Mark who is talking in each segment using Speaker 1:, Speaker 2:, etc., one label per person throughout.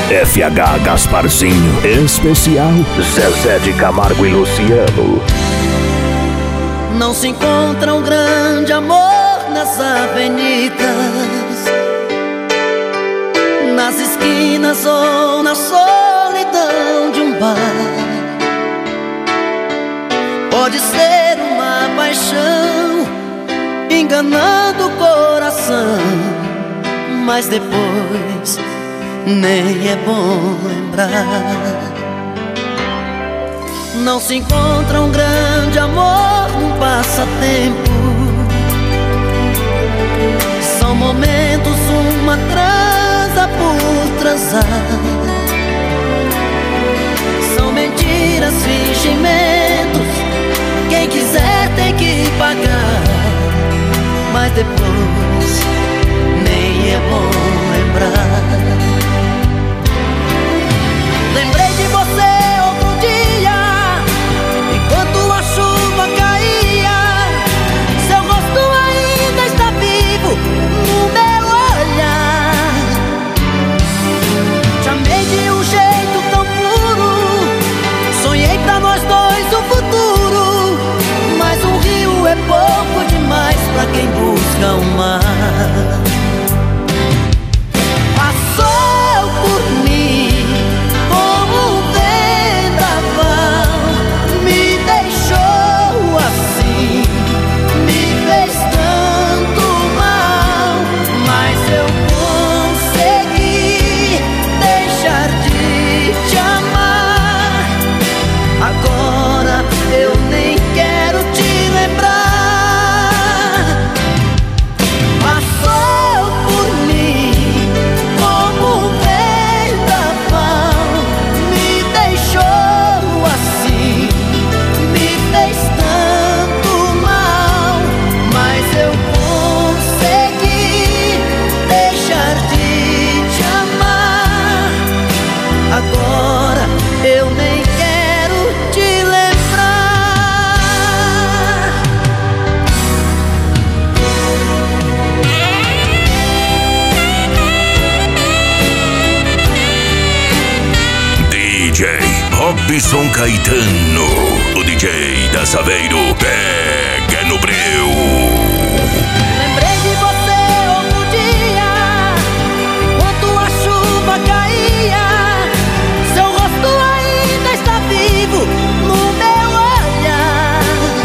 Speaker 1: FH Gasparzinho, especial Zezé de Camargo e Luciano.
Speaker 2: Não se encontra um grande amor nas avenidas, nas esquinas ou na solidão de um bar. Pode ser uma paixão enganando o coração, mas depois nem é bom lembrar. Não se encontra um grande amor num passatempo. São momentos, uma transa por transar. São mentiras, fingimentos. Quem quiser tem que pagar, mas depois nem é bom lembrar. Lembrei de você outro dia, enquanto a chuva caía. Seu rosto ainda está vivo no meu olhar. Te amei de um jeito tão puro, sonhei pra nós dois o futuro. Mas um rio é pouco demais pra quem busca o mar. Passou por mim como um vendaval, me deixou assim, me fez tanto mal. Mas eu consegui deixar de te amar. Agora eu nem quero te lembrar. Passou por mim como um vendaval, me deixou assim, me fez tanto mal. Mas eu consegui deixar de te amar. Agora eu nem quero te lembrar.
Speaker 1: DJ Robson Caetano, o DJ da Saveiro, pega no breu.
Speaker 2: Lembrei de você outro dia, enquanto a chuva caía. Seu rosto ainda está vivo no meu olhar.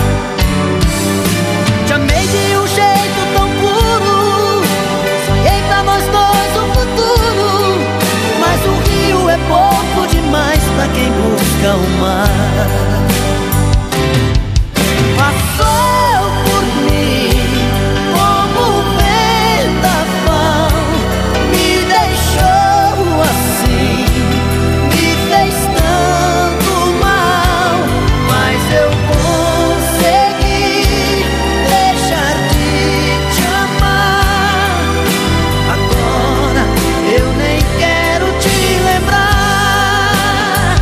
Speaker 2: Te amei de um jeito tão puro, sonhei pra nós dois o futuro. Mas o rio é pouco demais pra quem busca o mar. Passou por mim como um vendaval, me deixou assim, me fez tanto mal. Mas eu consegui deixar de te amar. Agora eu nem quero te lembrar.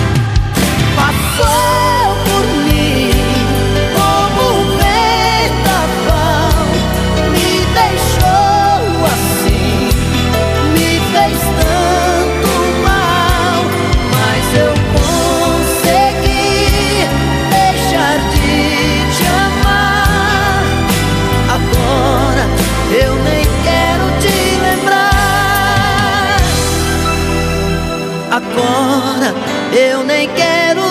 Speaker 2: Passou por mim como um vendaval, me deixou assim, me fez tanto mal. Mas eu consegui deixar de te amar. Agora eu nem quero te lembrar. Agora eu nem quero